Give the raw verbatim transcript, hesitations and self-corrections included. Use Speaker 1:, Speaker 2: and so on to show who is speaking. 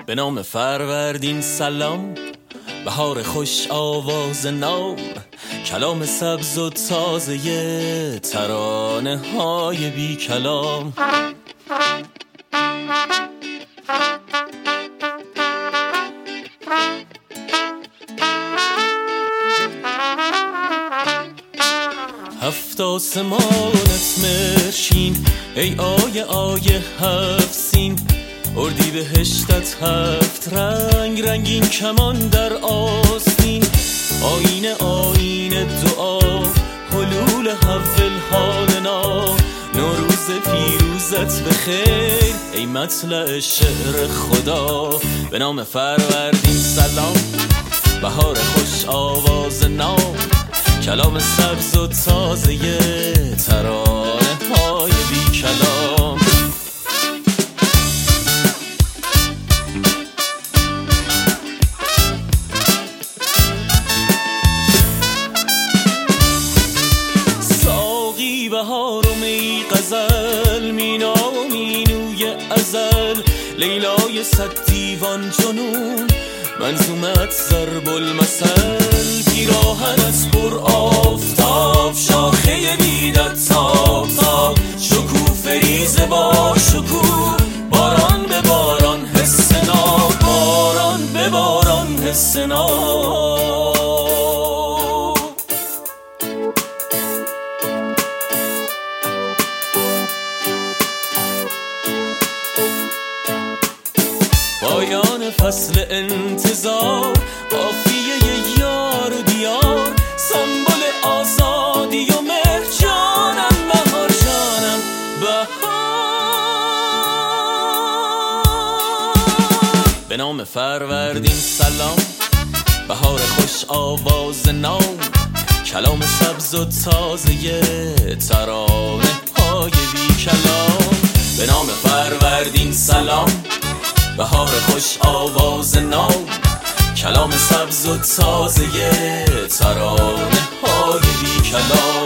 Speaker 1: به نام فروردین سلام، بهار خوش آواز نام، کلام سبز و تازه، ترانه های بی کلام. هفت آسمانت مرشین، ای آیه آیه هفت سین، اردی بهشتت هفت رنگ، رنگین کمان در آستین، آینه آینه دعا، حلول حول حالنا، نوروز پیروزت بخیر، ای مطلع شعر خدا. به نام فروردین سلام، بهار خوش آواز نام، کلام سبز و تازه، ترانه های بی کلام. ساقی بهار و می غزل، مینا و مینوی ازل، لیلای صد دیوان جنون، منظومت ضرب المثل، پیراهن از پر آفتاب، شاخه بیدت تاب تاب، شکوفه ریز با شکوه، باران به باران حس ناب، باران به باران حس ناب. پایان فصل انتظار، قافیه یار و دیار، سمبل آزادی و مهر، جانم بهار جانم بهار. به نام فروردین سلام، بهار خوش آواز نام، کلام سبز و تازه، ترانه های بی کلام. به نام فروردین سلام، بهار خوش آواز نام، کلام سبز و تازه، ترانه های بی کلام.